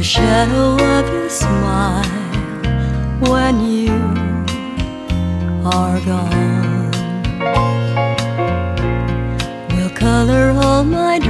shadow of your smile when you are gone will color all my dreams